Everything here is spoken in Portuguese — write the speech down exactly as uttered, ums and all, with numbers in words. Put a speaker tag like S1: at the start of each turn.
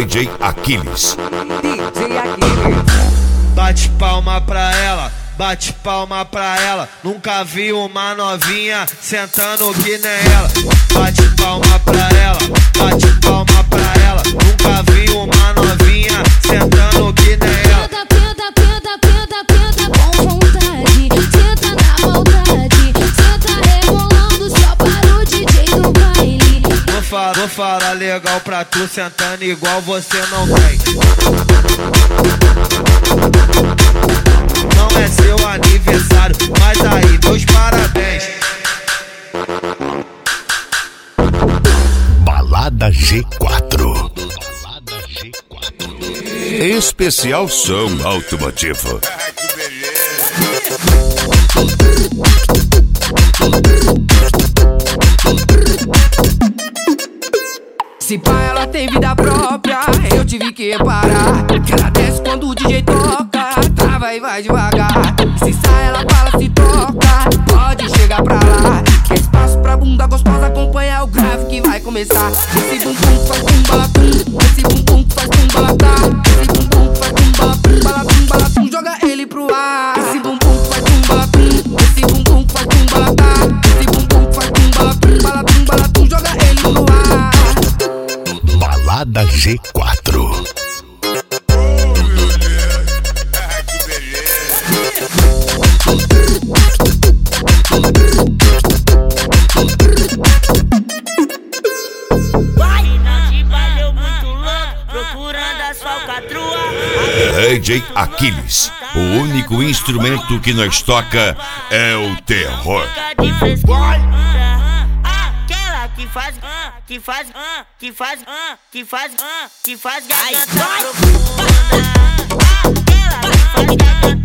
S1: D J Aquiles.
S2: D J Aquiles.
S3: Bate palma pra ela, bate palma pra ela. Nunca vi uma novinha sentando que nem ela. Bate palma pra ela, bate palma pra ela. Nunca vi uma novinha sentando que nem ela.
S4: Penta, penta, penta, penta, penta com vontade. Senta na maldade, senta rebolando só para o D J do baile.
S3: Vou falar, vou falar legal pra tu, sentando igual você não tem. Não é seu aniversário, mas aí meus parabéns.
S1: Balada G quatro. Balada G quatro. Especial som automotivo.
S5: Que beleza.
S2: Se pá, ela tem vida própria, eu tive que reparar que ela desce quando o D J toca, trava e vai devagar. E se sai, ela fala, se toca, pode chegar pra lá. Quer espaço pra bunda gostosa, acompanha o grave que vai começar. Esse bumbum faz tum balatum, esse bumbum faz tum balatá. Esse bumbum faz tum balatum, balatum, balatum, joga ele pro ar. Esse bumbum faz tum balatum, esse bumbum faz tum balatá. Esse bumbum faz tum balatum, balatum, balatum, joga ele pro ar.
S1: Balada G quatro.
S5: Que beleza.
S6: Vai, não te valeu muito louco, procurando as falcatruas.
S1: D J Aquiles. O único instrumento que nós toca é o terror.
S6: De frescura, aquela que faz, que faz, que faz, que faz, que faz garganta profunda. Aquela que faz garganta